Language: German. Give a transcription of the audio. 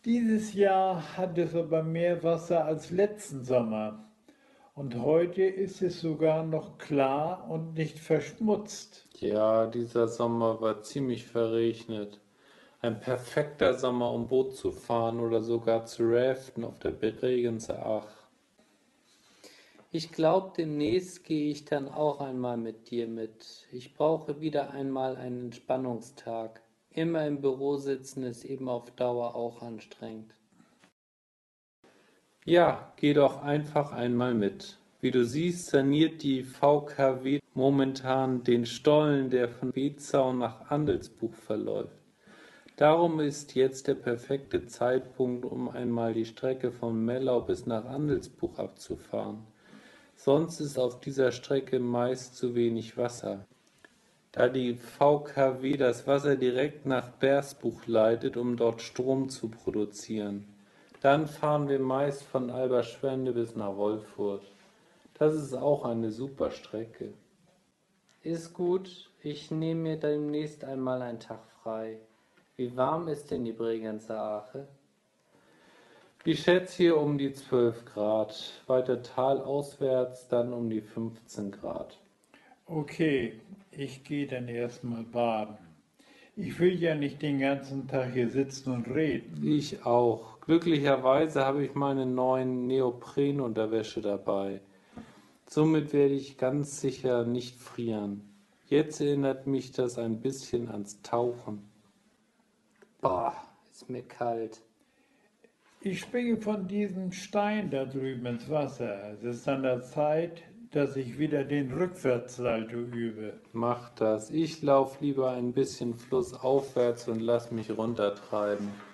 Dieses Jahr hat es aber mehr Wasser als letzten Sommer und heute ist es sogar noch klar und nicht verschmutzt. Ja, dieser Sommer war ziemlich verregnet. Ein perfekter Sommer, um Boot zu fahren oder sogar zu raften auf der Bregenzer Ach. Ich glaube, demnächst gehe ich dann auch einmal mit dir mit. Ich brauche wieder einmal einen Entspannungstag. Immer im Büro sitzen ist eben auf Dauer auch anstrengend. Ja, geh doch einfach einmal mit. Wie du siehst, saniert die VKW momentan den Stollen, der von Bezau nach Andelsbuch verläuft. Darum ist jetzt der perfekte Zeitpunkt, um einmal die Strecke von Mellau bis nach Andelsbuch abzufahren. Sonst ist auf dieser Strecke meist zu wenig Wasser, da die VKW das Wasser direkt nach Bersbuch leitet, um dort Strom zu produzieren. Dann fahren wir meist von Alberschwende bis nach Wolfurt. Das ist auch eine super Strecke. Ist gut, ich nehme mir demnächst einmal einen Tag frei. Wie warm ist denn die Bregenzer Ache? Ich schätze hier um die 12 Grad, weiter talauswärts dann um die 15 Grad. Okay, ich gehe dann erstmal baden. Ich will ja nicht den ganzen Tag hier sitzen und reden. Ich auch. Glücklicherweise habe ich meine neuen Neoprenunterwäsche dabei. Somit werde ich ganz sicher nicht frieren. Jetzt erinnert mich das ein bisschen ans Tauchen. Boah, ist mir kalt. Ich springe von diesem Stein da drüben ins Wasser. Es ist an der Zeit, dass ich wieder den Rückwärtssalto übe. Mach das. Ich laufe lieber ein bisschen flussaufwärts und lass mich runtertreiben.